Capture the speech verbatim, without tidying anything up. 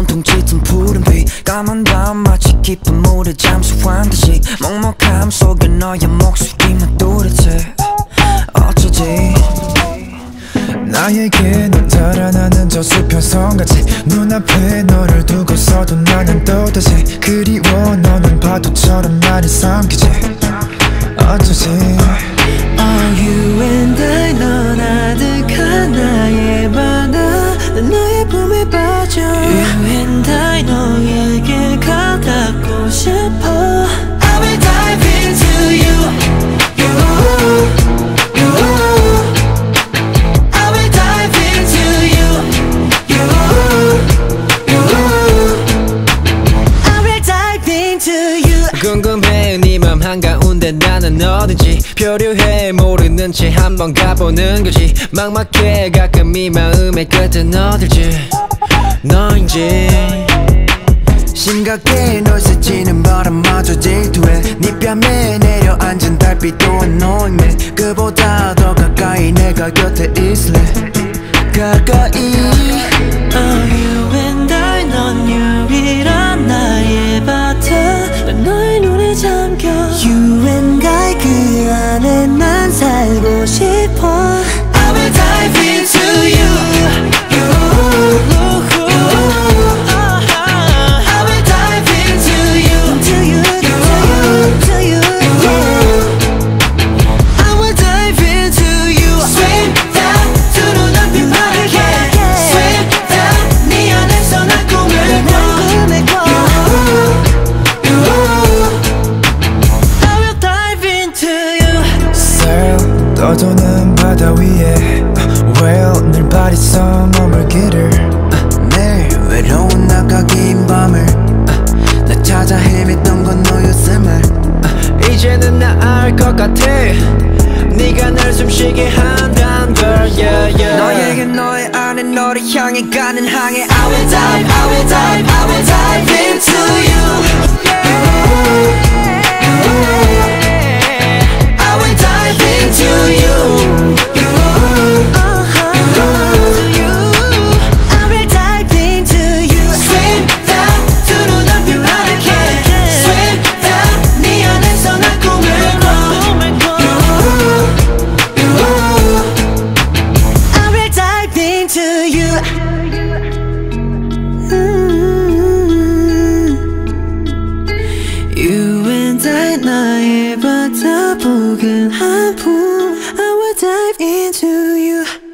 온통 짙은 푸른빛 까만 밤 마치 깊은 물에 잠수한 듯이 먹먹함 속에 너의 목소리만 뚜렷해. 어쩌지 나에게는 달아나는 저 수평선같이 눈앞에 너를 두고서도 나는 또다시 그리워. 너는 파도처럼 나를 삼키지. 어쩌지 Oh you and I 넌 아득한 나의 바다 난 너의 품에 빠져. You and I 너에게 가닿고 싶어. I will dive into you, you, you. I will dive into you, you, you. I will dive into you. 궁금해 네 맘 한가운데 나는 어딘지 표류해 모르는 채 한번 가보는 거지. 막막해 가끔 이 마음의 끝은 어딜지 너인지. 심각해 널 스치는 바람마저 질투해. 네 뺨에 내려앉은 달빛도 너임에 그보다 더 가까이 내가 곁에 있을래. 가까이 Oh you and I 넌 유일한 나의 바다 난 너의 눈에 잠겨. You and I 그 안에 난 살고 싶어. I will dive into you, you, you. I will dive into you, into you, into you, into you. I will dive into you. Swim down to 눈앞이 파랗게. Swim down 네 안에서 난 꿈을 꿔. You, you. I will dive into you. Sail 떠도는 바다 위에 Well 늘 바리서 머물기를. 매일 외로운 나가 긴 밤을 나 찾아 헤맸던 건 너였음을. 이제는 나 알 것 같아 네가 날 숨쉬게 한단 걸. yeah, yeah. 너에게 너의 안에 너를 향해 가는 항해. I will dive, I will dive, I will dive into you. I will dive into you. I will dive into you. Swim down to 눈앞이 파랗게. Swim down 네 안에서 난 꿈을 꿔. I will dive into you. You and I 나의 바다 포근한 품 I will dive into you.